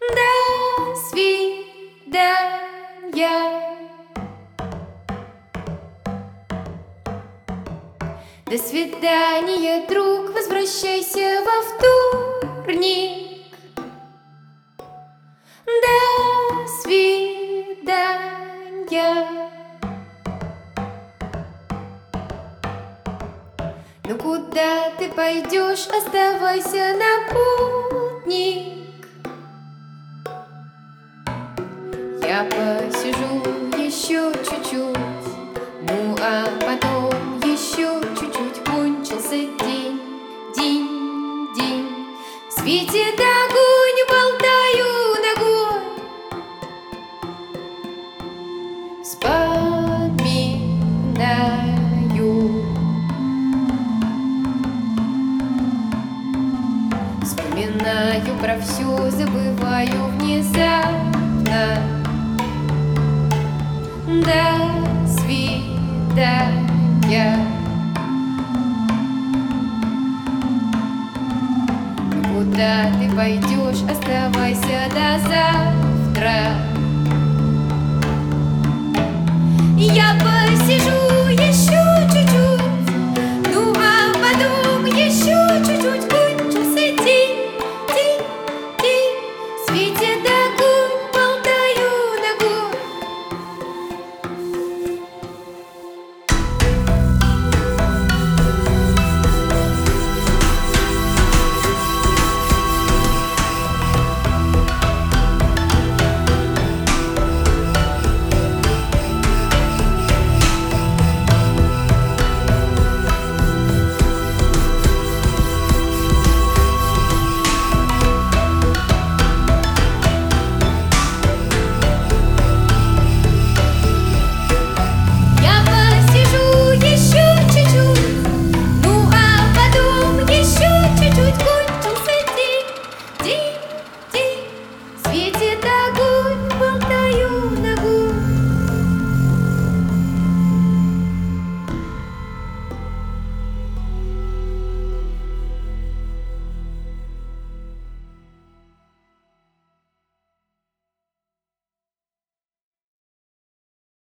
До свидания. До свидания, друг, возвращайся во вторник. До свидания. Ну куда ты пойдешь? Оставайся, напутник. Я посижу еще чуть-чуть, ну а потом еще чуть-чуть. Кончился день, день. Светит огонь, болтаю ногой. Вспоминаю про все, забываю внезапно. До свидания. Куда ты пойдешь? Оставайся до завтра. Я посижу еще чуть-чуть.